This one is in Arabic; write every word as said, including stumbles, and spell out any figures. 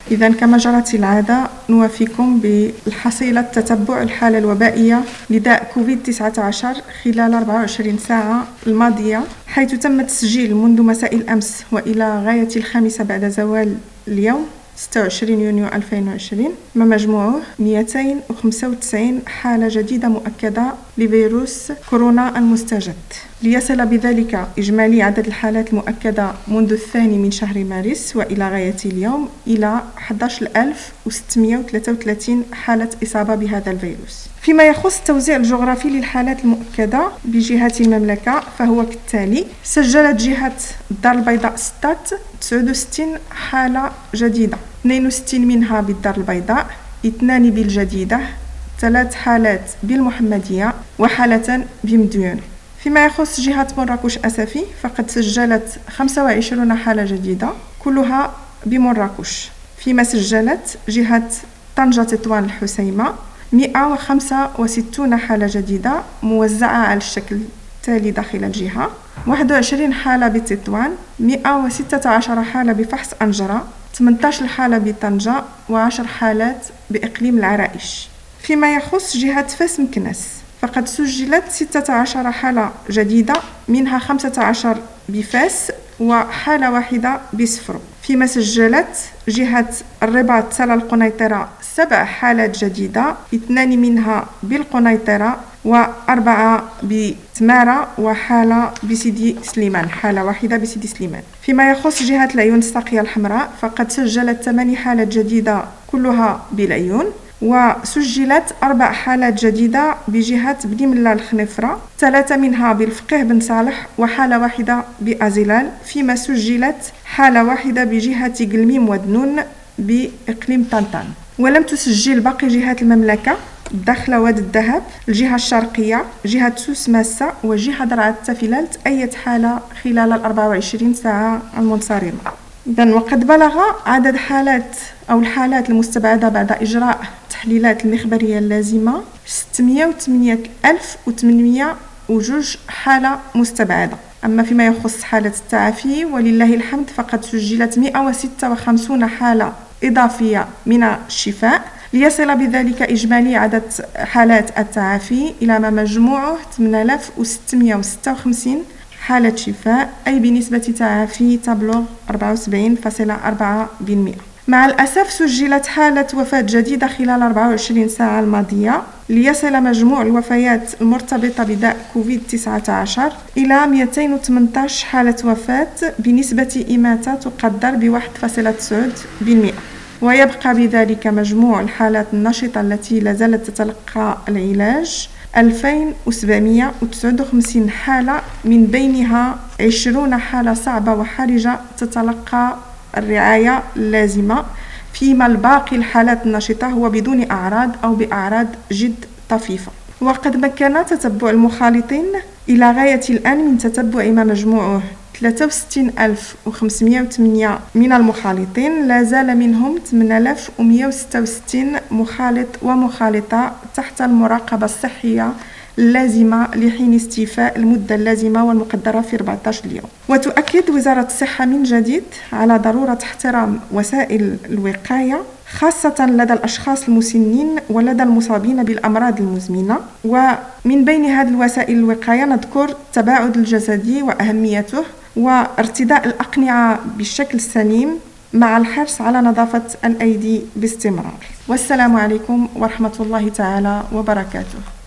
إذن كما جرت العادة نوافيكم بالحصيلة تتبع الحالة الوبائية لداء كوفيد تسعة عشر خلال أربع وعشرين ساعة الماضية، حيث تم التسجيل منذ مساء الأمس وإلى غاية الخامسة بعد زوال اليوم ستة وعشرين يونيو ألفين وعشرين ما مجموعه مئتين وخمسة وتسعين حالة جديدة مؤكدة لفيروس كورونا المستجد، ليصل بذلك إجمالي عدد الحالات المؤكدة منذ الثاني من شهر مارس وإلى غاية اليوم إلى أحد عشر ألف وستمئة وثلاثة وثلاثين حالة إصابة بهذا الفيروس. فيما يخص التوزيع الجغرافي للحالات المؤكدة بجهات المملكة فهو كالتالي: سجلت جهة الدار البيضاء ستات تسعة وستين حالة جديدة، اثنين وستين منها بالدار البيضاء، اثنان بالجديدة، ثلاث حالات بالمحمدية وحالة بمديون. فيما يخص جهة مراكش أسفي فقد سجلت خمسة وعشرين حالة جديدة كلها بمراكش، فيما سجلت جهة طنجة تطوان الحسيمة مئة وخمسة وستين حالة جديدة موزعة على الشكل التالي داخل الجهة: واحد وعشرين حالة بتطوان، مئة وستة عشر حالة بفحص أنجرة، ثمانية عشر حالة بطنجة، وعشر حالات بإقليم العرائش. فيما يخص جهة فاس مكناس فقد سجلت ستة عشر حالة جديدة، منها خمسة عشر بفاس وحالة واحدة بسفرو. فيما سجلت جهة الرباط سلا القنيطرة سبع حالات جديدة، اثنان منها بالقنيطرة وأربعة بتمارة وحالة بسيدي سليمان، حالة واحدة بسيدي سليمان. فيما يخص جهة العيون الساقية الحمراء فقد سجلت ثماني حالات جديدة كلها بالعيون، وسجلت أربع حالات جديدة بجهة بني ملا الخنفرة، ثلاثة منها بالفقيه بن صالح وحالة واحدة بأزلال. فيما سجلت حالة واحدة بجهة قلميم ودنون بإقليم طنطان. ولم تسجل باقي جهات المملكة داخل واد الذهب، الجهة الشرقية، جهة سوس ماسة وجهة درعا التفلالت أي حالة خلال الأربع وعشرين ساعة المنصرمة. إذن وقد بلغ عدد حالات أو الحالات المستبعدة بعد إجراء التحليلات المخبرية اللازمة ستمئة وثمانية ألف وثمانمئة وجوج حالة مستبعدة. أما فيما يخص حالة التعافي ولله الحمد فقد سجلت مئة وستة وخمسين حالة إضافية من الشفاء، ليصل بذلك إجمالي عدد حالات التعافي إلى ما مجموعه ثمانية آلاف وستمئة وستة وخمسين حالة شفاء، أي بنسبة تعافي تبلغ أربعة وسبعين فاصلة أربعة بالمئة. مع الأسف سجلت حالة وفاة جديدة خلال أربع وعشرين ساعة الماضية، ليصل مجموع الوفيات المرتبطة بداء كوفيد تسعة عشر إلى مئتين وثمانية عشر حالة وفاة بنسبة إماتة تقدر بواحد فاصلة تسعة بالمئة. ويبقى بذلك مجموع الحالات النشطة التي لازالت تتلقى العلاج ألفين وسبعمئة وتسعة وخمسين حالة، من بينها عشرين حالة صعبة وحرجة تتلقى الرعاية اللازمة، فيما الباقي الحالات النشطة هو بدون أعراض أو بأعراض جد طفيفة. وقد مكن تتبع المخالطين إلى غاية الآن من تتبع ما مجموعه ثلاثة وستين ألف وخمسمئة وثمانية من المخالطين، لا زال منهم ثمانية آلاف ومئة وستة وستين مخالط ومخالطة تحت المراقبة الصحية اللازمة لحين استيفاء المدة اللازمة والمقدرة في أربعة عشر يوم. وتؤكد وزارة الصحة من جديد على ضرورة احترام وسائل الوقاية خاصة لدى الأشخاص المسنين ولدى المصابين بالأمراض المزمنة. ومن بين هذه الوسائل الوقاية نذكر التباعد الجسدي وأهميته، وارتداء الأقنعة بالشكل السليم، مع الحرص على نظافة الأيدي باستمرار. والسلام عليكم ورحمة الله تعالى وبركاته.